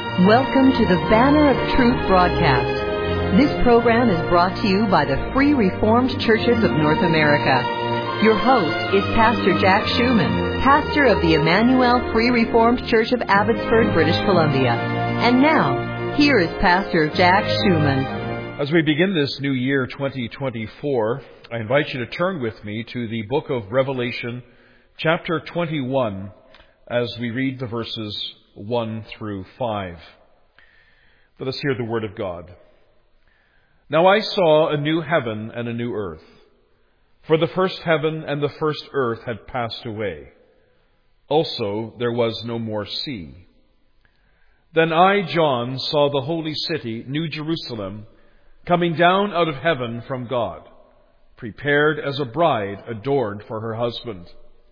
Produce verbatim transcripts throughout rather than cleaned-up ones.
Welcome to the Banner of Truth broadcast. This program is brought to you by the Free Reformed Churches of North America. Your host is Pastor Jack Schumann, pastor of the Emmanuel Free Reformed Church of Abbotsford, British Columbia. And now, here is Pastor Jack Schumann. As we begin this new year, twenty twenty-four, I invite you to turn with me to the book of Revelation, chapter twenty-one, as we read the verses one through five. Let us hear the word of God. Now I saw a new heaven and a new earth, for the first heaven and the first earth had passed away. Also there was no more sea. Then I, John, saw the holy city, New Jerusalem, coming down out of heaven from God, prepared as a bride adorned for her husband.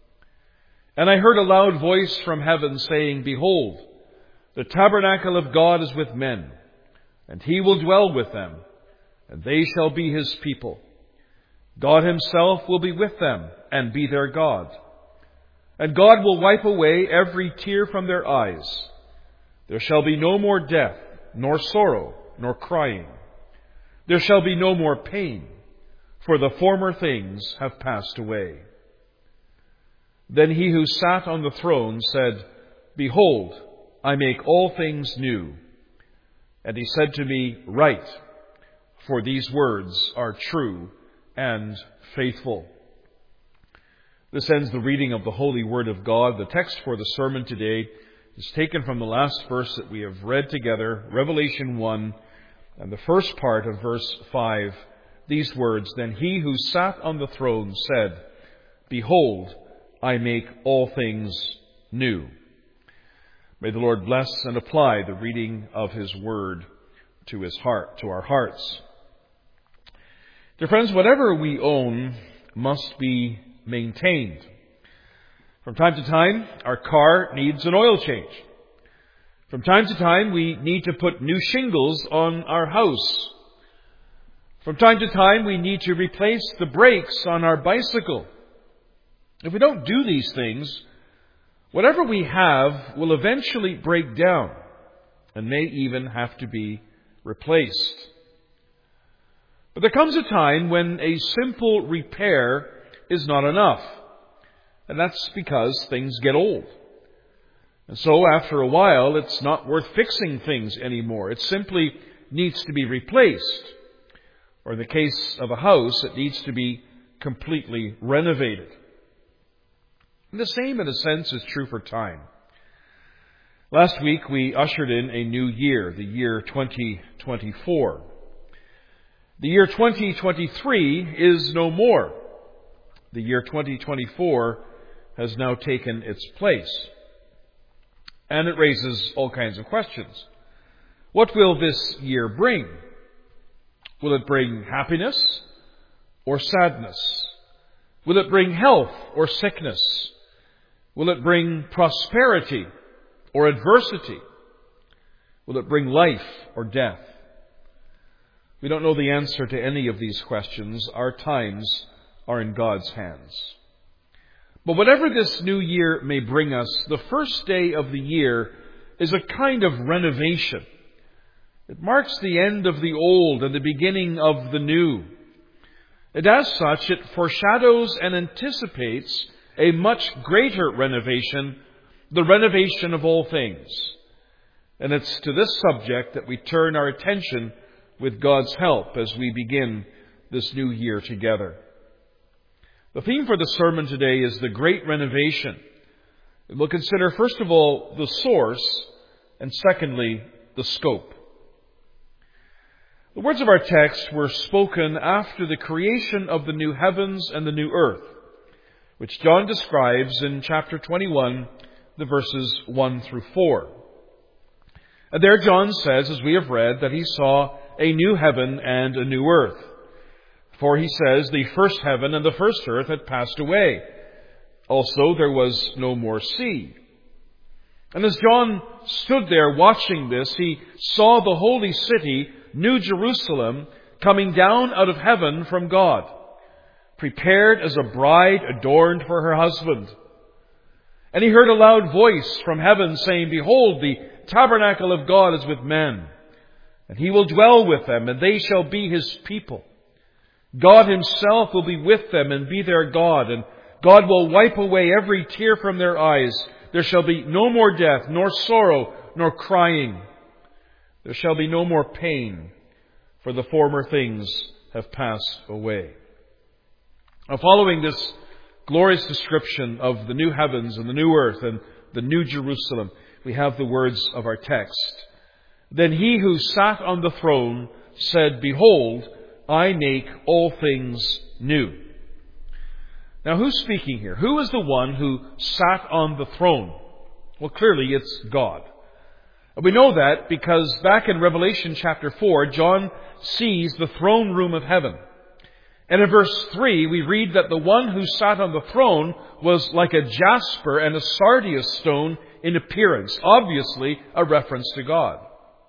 And I heard a loud voice from heaven saying, Behold, the tabernacle of God is with men, and he will dwell with them, and they shall be his people. God himself will be with them and be their God. And God will wipe away every tear from their eyes. There shall be no more death, nor sorrow, nor crying. There shall be no more pain, for the former things have passed away. Then he who sat on the throne said, Behold, I make all things new. And he said to me, Write, for these words are true and faithful. This ends the reading of the holy word of God. The text for the sermon today is taken from the last verse that we have read together, Revelation one, and the first part of verse five. These words, Then he who sat on the throne said, Behold, I make all things new. May the Lord bless and apply the reading of his word to his heart, to our hearts. Dear friends, whatever we own must be maintained. From time to time, our car needs an oil change. From time to time, we need to put new shingles on our house. From time to time, we need to replace the brakes on our bicycle. If we don't do these things, whatever we have will eventually break down and may even have to be replaced. But there comes a time when a simple repair is not enough. And that's because things get old. And so after a while, it's not worth fixing things anymore. It simply needs to be replaced. Or in the case of a house, it needs to be completely renovated. And the same, in a sense, is true for time. Last week, we ushered in a new year, the year twenty twenty-four. The year twenty twenty-three is no more. The year twenty twenty-four has now taken its place. And it raises all kinds of questions. What will this year bring? Will it bring happiness or sadness? Will it bring health or sickness? Will it bring prosperity or adversity? Will it bring life or death? We don't know the answer to any of these questions. Our times are in God's hands. But whatever this new year may bring us, the first day of the year is a kind of renovation. It marks the end of the old and the beginning of the new. And as such, it foreshadows and anticipates a much greater renovation, the renovation of all things. And it's to this subject that we turn our attention with God's help as we begin this new year together. The theme for the sermon today is the Great Renovation. We'll consider, first of all, the source, and secondly, the scope. The words of our text were spoken after the creation of the new heavens and the new earth, which John describes in chapter twenty-one, the verses one through four. And there John says, as we have read, that he saw a new heaven and a new earth. For he says, the first heaven and the first earth had passed away. Also there was no more sea. And as John stood there watching this, he saw the holy city, New Jerusalem, coming down out of heaven from God, prepared as a bride adorned for her husband. And he heard a loud voice from heaven saying, Behold, the tabernacle of God is with men, and He will dwell with them, and they shall be His people. God Himself will be with them and be their God, and God will wipe away every tear from their eyes. There shall be no more death, nor sorrow, nor crying. There shall be no more pain, for the former things have passed away. Now, following this glorious description of the new heavens and the new earth and the new Jerusalem, we have the words of our text. Then He who sat on the throne said, Behold, I make all things new. Now, who's speaking here? Who is the one who sat on the throne? Well, clearly it's God. We know that because back in Revelation chapter four, John sees the throne room of heaven. And in verse three, we read that the one who sat on the throne was like a jasper and a sardius stone in appearance, obviously a reference to God.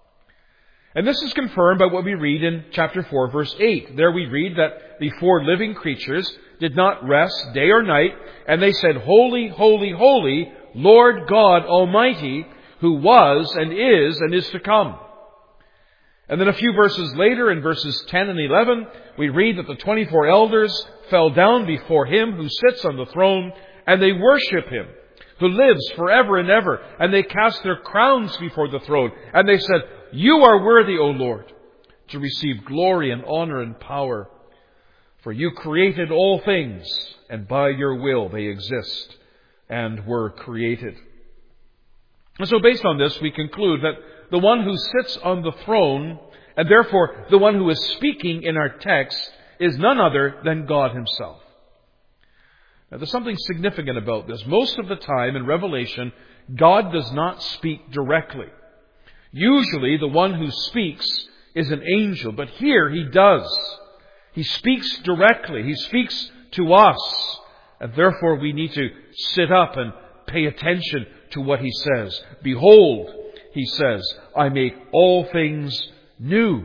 And this is confirmed by what we read in chapter four, verse eight. There we read that the four living creatures did not rest day or night, and they said, Holy, holy, holy, Lord God Almighty, who was and is and is to come. And then a few verses later, in verses ten and eleven, we read that the twenty-four elders fell down before Him who sits on the throne, and they worship Him, who lives forever and ever. And they cast their crowns before the throne, and they said, You are worthy, O Lord, to receive glory and honor and power. For You created all things, and by Your will they exist and were created. And so based on this, we conclude that the one who sits on the throne, and therefore the one who is speaking in our text, is none other than God Himself. Now, there's something significant about this. Most of the time in Revelation, God does not speak directly. Usually the one who speaks is an angel, but here He does. He speaks directly. He speaks to us. And therefore we need to sit up and pay attention to what He says. Behold, He says, I make all things new.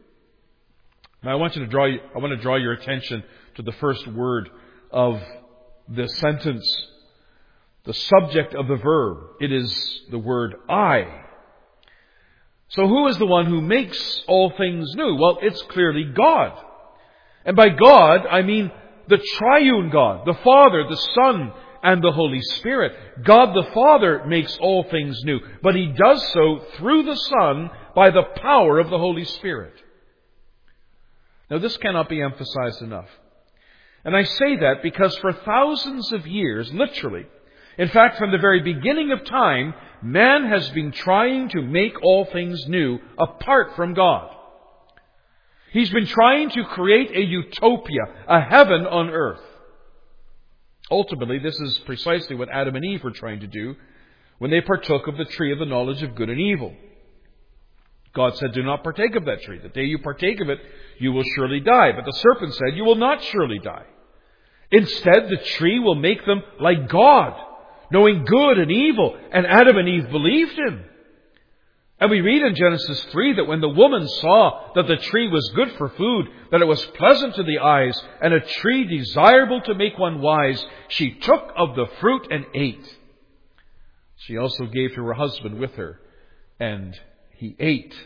Now I want you to draw, I want to draw your attention to the first word of this sentence. The subject of the verb. It is the word I. So who is the one who makes all things new? Well, it's clearly God. And by God, I mean the triune God, the Father, the Son, and the Holy Spirit. God the Father makes all things new, but He does so through the Son by the power of the Holy Spirit. Now, this cannot be emphasized enough. And I say that because for thousands of years, literally, in fact, from the very beginning of time, man has been trying to make all things new apart from God. He's been trying to create a utopia, a heaven on earth. Ultimately, this is precisely what Adam and Eve were trying to do when they partook of the tree of the knowledge of good and evil. God said, do not partake of that tree. The day you partake of it, you will surely die. But the serpent said, you will not surely die. Instead, the tree will make them like God, knowing good and evil. And Adam and Eve believed him. And we read in Genesis three that when the woman saw that the tree was good for food, that it was pleasant to the eyes, and a tree desirable to make one wise, she took of the fruit and ate. She also gave to her husband with her, and he ate.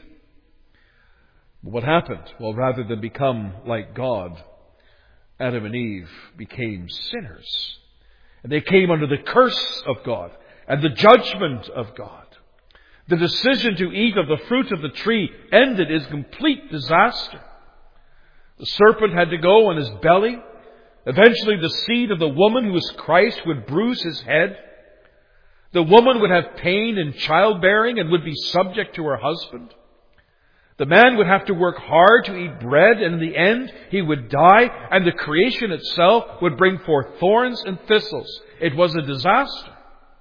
But what happened? Well, rather than become like God, Adam and Eve became sinners. And they came under the curse of God and the judgment of God. The decision to eat of the fruit of the tree ended in complete disaster. The serpent had to go on his belly. Eventually the seed of the woman, who is Christ, would bruise his head. The woman would have pain in childbearing and would be subject to her husband. The man would have to work hard to eat bread, and in the end he would die, and the creation itself would bring forth thorns and thistles. It was a disaster.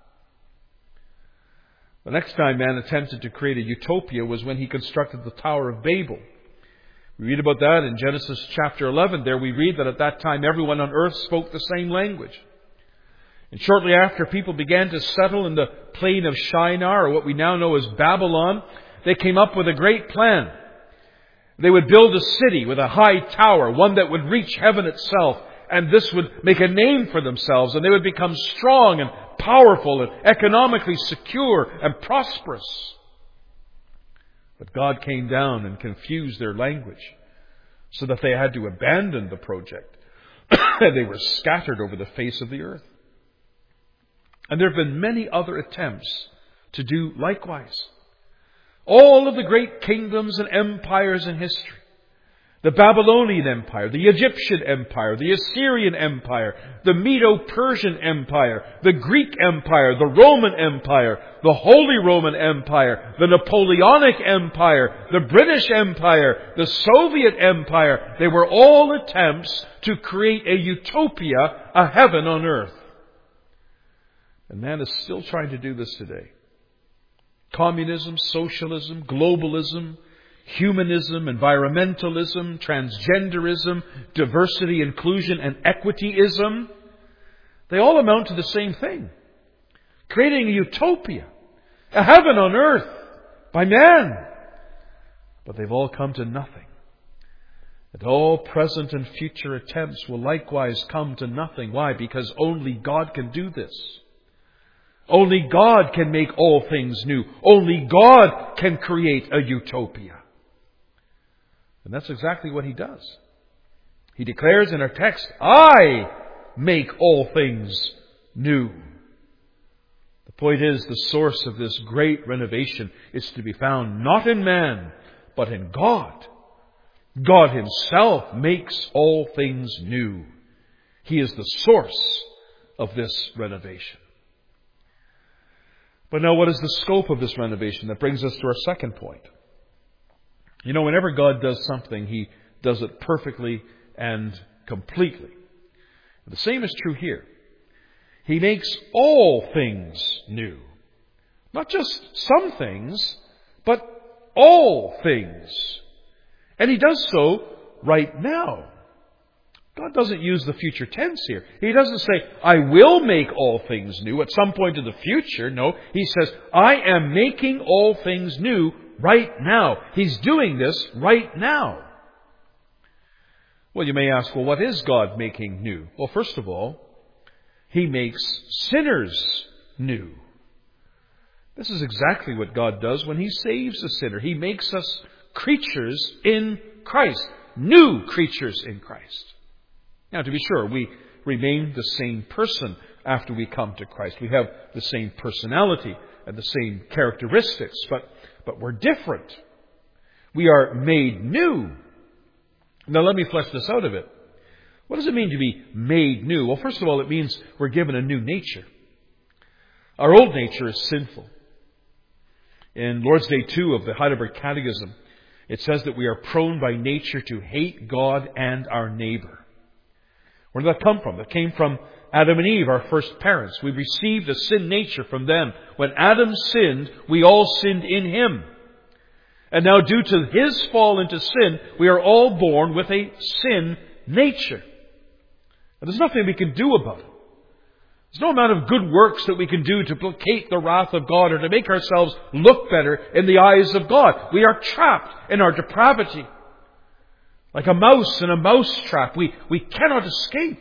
The next time man attempted to create a utopia was when he constructed the Tower of Babel. We read about that in Genesis chapter eleven. There we read that at that time everyone on earth spoke the same language. And shortly after people began to settle in the plain of Shinar, or what we now know as Babylon, they came up with a great plan. They would build a city with a high tower, one that would reach heaven itself, and this would make a name for themselves, and they would become strong and powerful and economically secure and prosperous. But God came down and confused their language so that they had to abandon the project. And they were scattered over the face of the earth. And there have been many other attempts to do likewise. All of the great kingdoms and empires in history, the Babylonian Empire, the Egyptian Empire, the Assyrian Empire, the Medo-Persian Empire, the Greek Empire, the Roman Empire, the Holy Roman Empire, the Napoleonic Empire, the British Empire, the Soviet Empire, they were all attempts to create a utopia, a heaven on earth. And man is still trying to do this today. Communism, socialism, globalism, humanism, environmentalism, transgenderism, diversity, inclusion, and equityism, they all amount to the same thing. Creating a utopia, a heaven on earth by man. But they've all come to nothing. And all present and future attempts will likewise come to nothing. Why? Because only God can do this. Only God can make all things new. Only God can create a utopia. And that's exactly what He does. He declares in our text, I make all things new. The point is, the source of this great renovation is to be found not in man, but in God. God Himself makes all things new. He is the source of this renovation. But now, what is the scope of this renovation? That brings us to our second point. You know, whenever God does something, He does it perfectly and completely. The same is true here. He makes all things new. Not just some things, but all things. And He does so right now. God doesn't use the future tense here. He doesn't say, I will make all things new at some point in the future. No, He says, I am making all things new right now. He's doing this right now. Well, you may ask, well, what is God making new? Well, first of all, He makes sinners new. This is exactly what God does when He saves a sinner. He makes us creatures in Christ. New creatures in Christ. Now, to be sure, we remain the same person after we come to Christ. We have the same personality and the same characteristics, but, but we're different. We are made new. Now, let me flesh this out a bit. What does it mean to be made new? Well, first of all, it means we're given a new nature. Our old nature is sinful. In Lord's Day two of the Heidelberg Catechism, it says that we are prone by nature to hate God and our neighbor. Where did that come from? That came from Adam and Eve, our first parents. We received a sin nature from them. When Adam sinned, we all sinned in him. And now, due to his fall into sin, we are all born with a sin nature. And there's nothing we can do about it. There's no amount of good works that we can do to placate the wrath of God or to make ourselves look better in the eyes of God. We are trapped in our depravity. Like a mouse in a mouse trap. We, we cannot escape.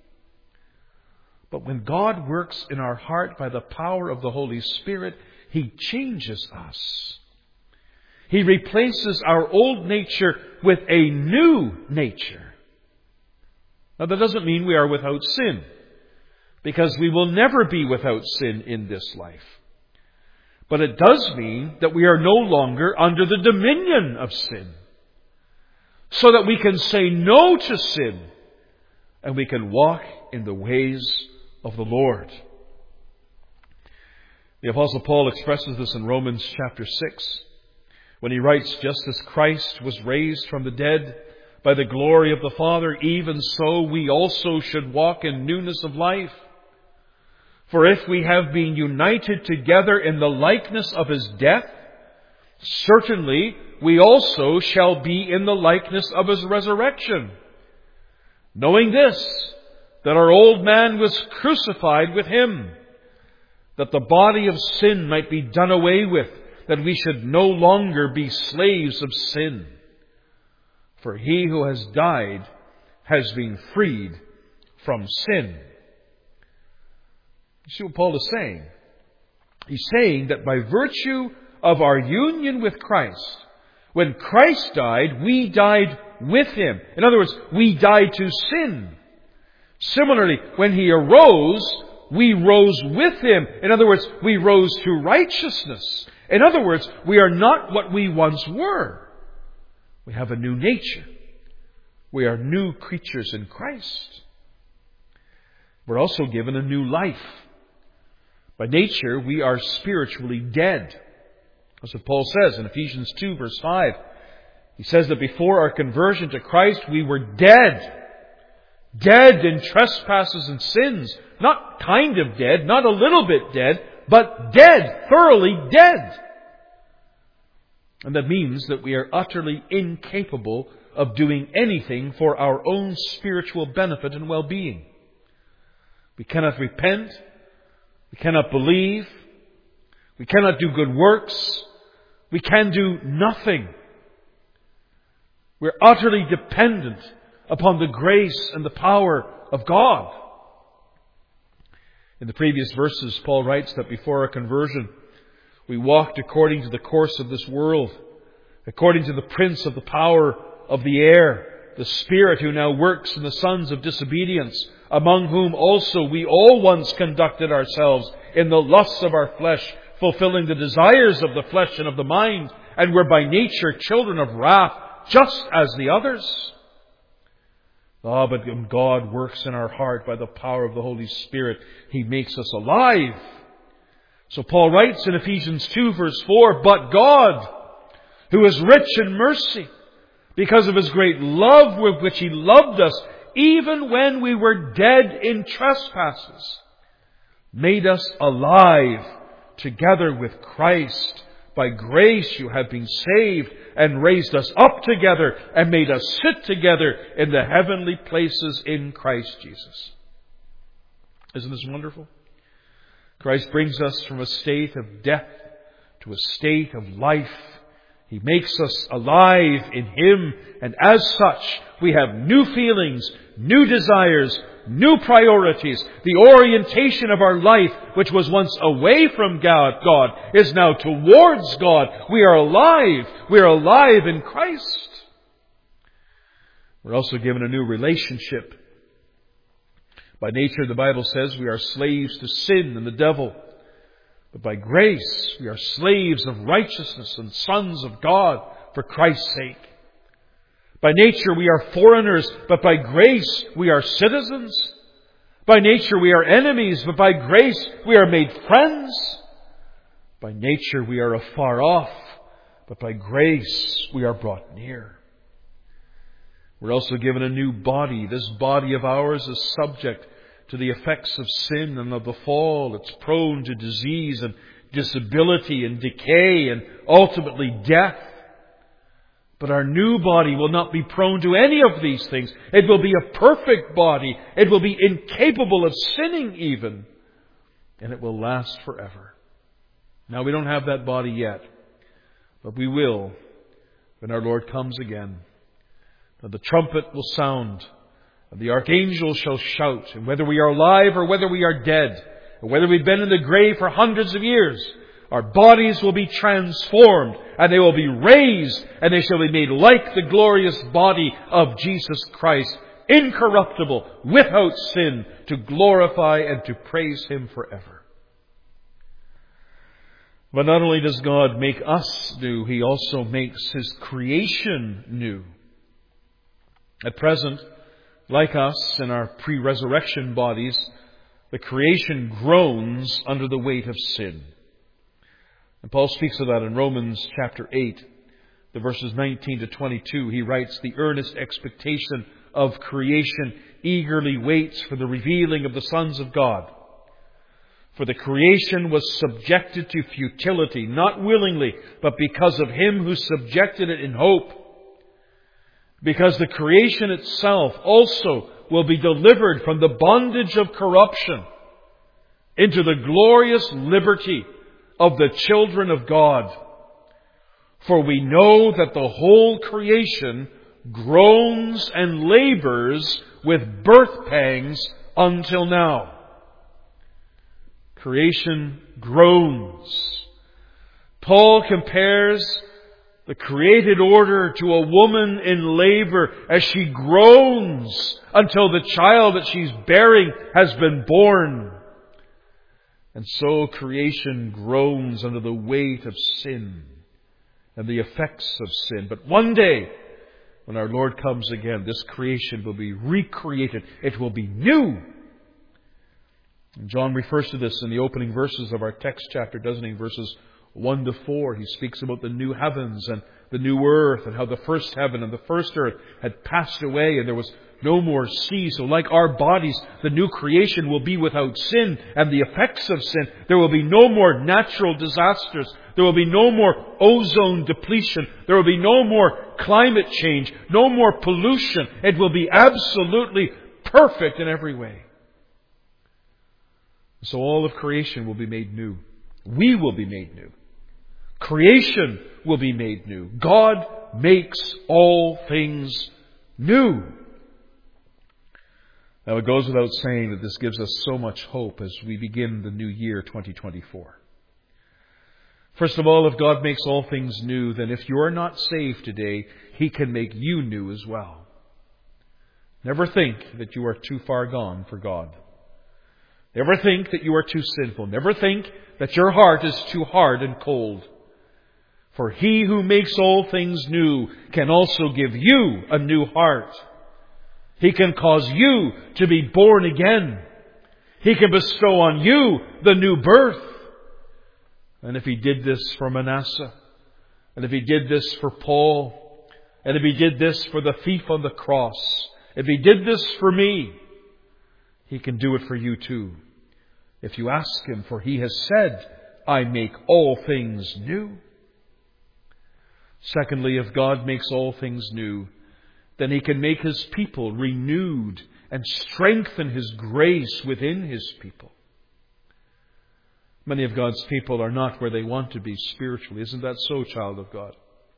But when God works in our heart by the power of the Holy Spirit, He changes us. He replaces our old nature with a new nature. Now, that doesn't mean we are without sin, because we will never be without sin in this life. But it does mean that we are no longer under the dominion of sin, so that we can say no to sin and we can walk in the ways of the Lord. The Apostle Paul expresses this in Romans chapter six when he writes, just as Christ was raised from the dead by the glory of the Father, even so we also should walk in newness of life. For if we have been united together in the likeness of His death, certainly we also shall be in the likeness of His resurrection. Knowing this, that our old man was crucified with Him, that the body of sin might be done away with, that we should no longer be slaves of sin. For he who has died has been freed from sin. You see what Paul is saying? He's saying that by virtue of our union with Christ. When Christ died, we died with Him. In other words, we died to sin. Similarly, when He arose, we rose with Him. In other words, we rose to righteousness. In other words, we are not what we once were. We have a new nature. We are new creatures in Christ. We're also given a new life. By nature, we are spiritually dead. That's what Paul says in Ephesians two, verse five. He says that before our conversion to Christ, we were dead. Dead in trespasses and sins. Not kind of dead, not a little bit dead, but dead, thoroughly dead. And that means that we are utterly incapable of doing anything for our own spiritual benefit and well-being. We cannot repent. We cannot believe. We cannot do good works. We can do nothing. We're utterly dependent upon the grace and the power of God. In the previous verses, Paul writes that before our conversion, we walked according to the course of this world, according to the prince of the power of the air, the spirit who now works in the sons of disobedience, among whom also we all once conducted ourselves in the lusts of our flesh, fulfilling the desires of the flesh and of the mind, and were by nature children of wrath, just as the others. Ah, but when God works in our heart by the power of the Holy Spirit, He makes us alive. So Paul writes in Ephesians two, verse four, "But God, who is rich in mercy, because of His great love with which He loved us, even when we were dead in trespasses, made us alive together with Christ. By grace you have been saved, and raised us up together, and made us sit together in the heavenly places in Christ Jesus." Isn't this wonderful? Christ brings us from a state of death to a state of life. He makes us alive in Him, and as such, we have new feelings, new desires, new priorities. The orientation of our life, which was once away from God, God, is now towards God. We are alive. We are alive in Christ. We're also given a new relationship. By nature, the Bible says we are slaves to sin and the devil. But by grace, we are slaves of righteousness and sons of God for Christ's sake. By nature, we are foreigners, but by grace, we are citizens. By nature, we are enemies, but by grace, we are made friends. By nature, we are afar off, but by grace, we are brought near. We're also given a new body. This body of ours is subject to the effects of sin and of the fall. It's prone to disease and disability and decay and ultimately death. But our new body will not be prone to any of these things. It will be a perfect body. It will be incapable of sinning even. And it will last forever. Now, we don't have that body yet, but we will when our Lord comes again. And the trumpet will sound, and the archangel shall shout, and whether we are alive or whether we are dead, and whether we've been in the grave for hundreds of years, our bodies will be transformed, and they will be raised, and they shall be made like the glorious body of Jesus Christ, incorruptible, without sin, to glorify and to praise Him forever. But not only does God make us new, He also makes His creation new. At present, like us in our pre-resurrection bodies, the creation groans under the weight of sin. And Paul speaks of that in Romans chapter eight, the verses nineteen to twenty-two. He writes, "The earnest expectation of creation eagerly waits for the revealing of the sons of God. For the creation was subjected to futility, not willingly, but because of Him who subjected it in hope. Because the creation itself also will be delivered from the bondage of corruption into the glorious liberty of the children of God. For we know that the whole creation groans and labors with birth pangs until now." Creation groans. Paul compares the created order to a woman in labor as she groans until the child that she's bearing has been born. And so creation groans under the weight of sin and the effects of sin. But one day, when our Lord comes again, this creation will be recreated. It will be new. And John refers to this in the opening verses of our text chapter, doesn't he? Verses one to four. He speaks about the new heavens and the new earth, and how the first heaven and the first earth had passed away and there was no more sea. So like our bodies, the new creation will be without sin and the effects of sin. There will be no more natural disasters. There will be no more ozone depletion. There will be no more climate change, no more pollution. It will be absolutely perfect in every way. So all of creation will be made new. We will be made new. Creation will be made new. God makes all things new. Now it goes without saying that this gives us so much hope as we begin the new year twenty twenty-four. First of all, if God makes all things new, then if you are not saved today, He can make you new as well. Never think that you are too far gone for God. Never think that you are too sinful. Never think that your heart is too hard and cold. For He who makes all things new can also give you a new heart. He can cause you to be born again. He can bestow on you the new birth. And if He did this for Manasseh, and if He did this for Paul, and if He did this for the thief on the cross, if He did this for me, He can do it for you too. If you ask Him, for He has said, I make all things new. Secondly, if God makes all things new, then He can make His people renewed and strengthen His grace within His people. Many of God's people are not where they want to be spiritually. Isn't that so, child of God?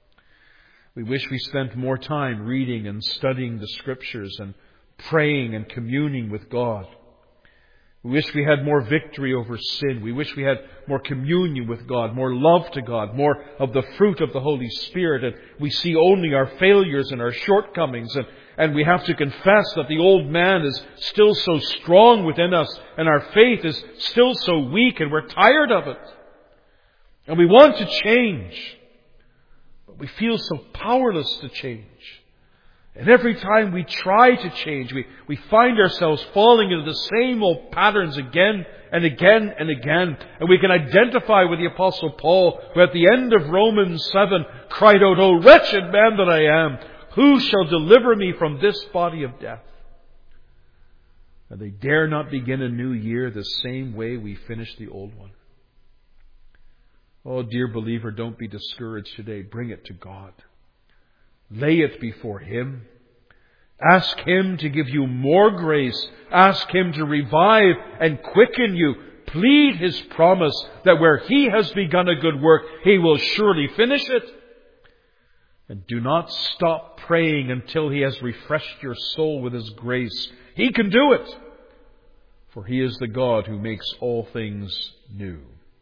We wish we spent more time reading and studying the Scriptures and praying and communing with God. We wish we had more victory over sin. We wish we had more communion with God, more love to God, more of the fruit of the Holy Spirit. And we see only our failures and our shortcomings. And, and we have to confess that the old man is still so strong within us and our faith is still so weak and we're tired of it. And we want to change, but we feel so powerless to change. And every time we try to change, we, we find ourselves falling into the same old patterns again and again and again. And we can identify with the Apostle Paul, who at the end of Romans seven cried out, O wretched man that I am, who shall deliver me from this body of death? And they dare not begin a new year the same way we finished the old one. Oh, dear believer, don't be discouraged today. Bring it to God. Lay it before Him. Ask Him to give you more grace. Ask Him to revive and quicken you. Plead His promise that where He has begun a good work, He will surely finish it. And do not stop praying until He has refreshed your soul with His grace. He can do it, for He is the God who makes all things new.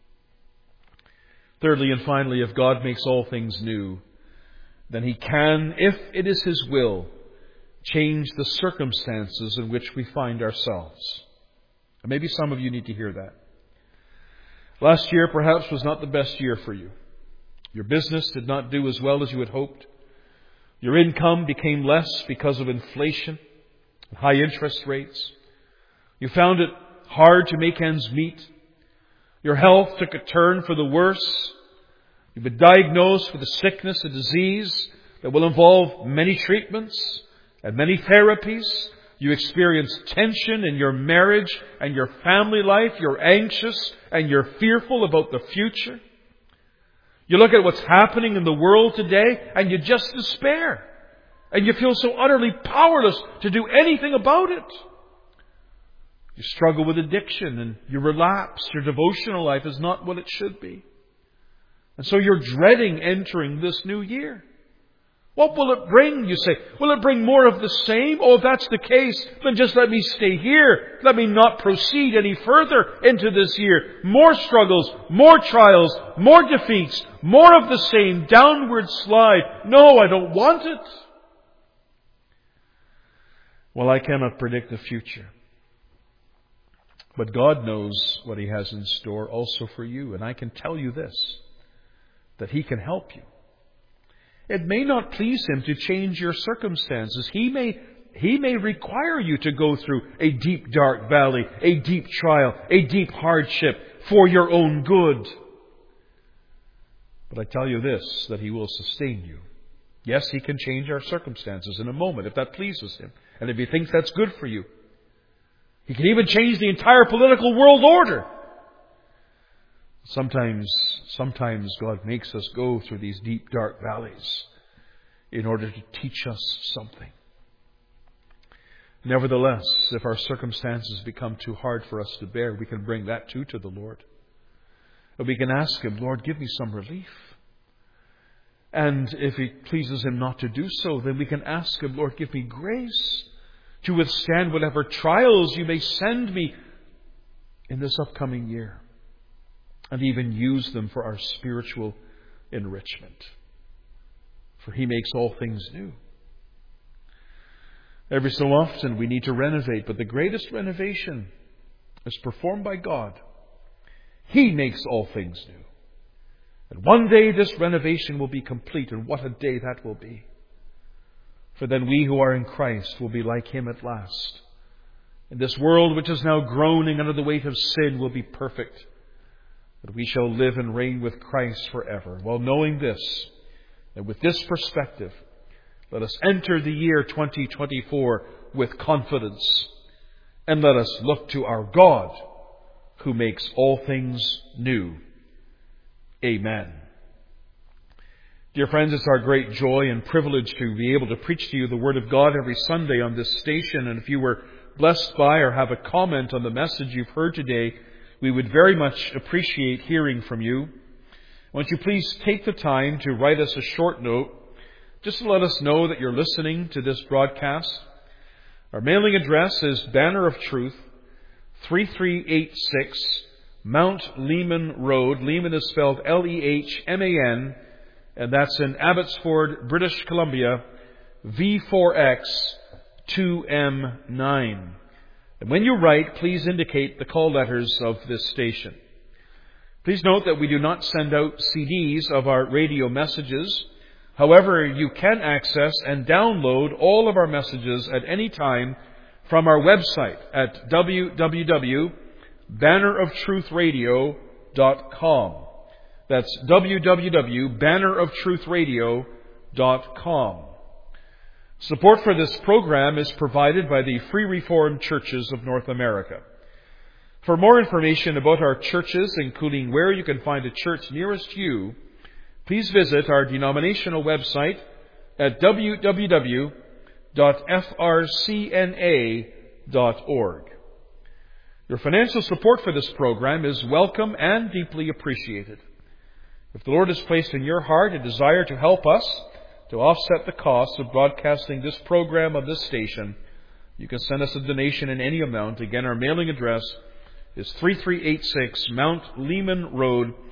Thirdly and finally, if God makes all things new, then He can, if it is His will, change the circumstances in which we find ourselves. And maybe some of you need to hear that. Last year perhaps was not the best year for you. Your business did not do as well as you had hoped. Your income became less because of inflation and high interest rates. You found it hard to make ends meet. Your health took a turn for the worse. You've been diagnosed with a sickness, a disease that will involve many treatments and many therapies. You experience tension in your marriage and your family life. You're anxious and you're fearful about the future. You look at what's happening in the world today and you just despair. And you feel so utterly powerless to do anything about it. You struggle with addiction and you relapse. Your devotional life is not what it should be. And so you're dreading entering this new year. What will it bring, you say? Will it bring more of the same? Oh, if that's the case, then just let me stay here. Let me not proceed any further into this year. More struggles, more trials, more defeats, more of the same, downward slide. No, I don't want it. Well, I cannot predict the future. But God knows what He has in store also for you. And I can tell you this, that He can help you. It may not please Him to change your circumstances. He may, He may require you to go through a deep, dark valley, a deep trial, a deep hardship for your own good. But I tell you this, that He will sustain you. Yes, He can change our circumstances in a moment if that pleases Him. And if He thinks that's good for you. He can even change the entire political world order. Sometimes, sometimes God makes us go through these deep, dark valleys in order to teach us something. Nevertheless, if our circumstances become too hard for us to bear, we can bring that too to the Lord. And we can ask Him, Lord, give me some relief. And if it pleases Him not to do so, then we can ask Him, Lord, give me grace to withstand whatever trials You may send me in this upcoming year. And even use them for our spiritual enrichment. For He makes all things new. Every so often we need to renovate, but the greatest renovation is performed by God. He makes all things new. And one day this renovation will be complete, and what a day that will be. For then we who are in Christ will be like Him at last. And this world which is now groaning under the weight of sin will be perfect. That we shall live and reign with Christ forever. Well, knowing this, and with this perspective, let us enter the year twenty twenty-four with confidence. And let us look to our God, who makes all things new. Amen. Dear friends, it's our great joy and privilege to be able to preach to you the Word of God every Sunday on this station. And if you were blessed by or have a comment on the message you've heard today, we would very much appreciate hearing from you. Won't you please take the time to write us a short note, just to let us know that you're listening to this broadcast. Our mailing address is Banner of Truth, three three eight six Mount Lehman Road. Lehman is spelled L E H M A N, and that's in Abbotsford, British Columbia, V four X two M nine. And when you write, please indicate the call letters of this station. Please note that we do not send out C Ds of our radio messages. However, you can access and download all of our messages at any time from our website at w w w dot banner of truth radio dot com. That's w w w dot banner of truth radio dot com. Support for this program is provided by the Free Reformed Churches of North America. For more information about our churches, including where you can find a church nearest you, please visit our denominational website at w w w dot f r c n a dot org. Your financial support for this program is welcome and deeply appreciated. If the Lord has placed in your heart a desire to help us to offset the cost of broadcasting this program on this station, you can send us a donation in any amount. Again, our mailing address is three three eight six Mount Lehman Road,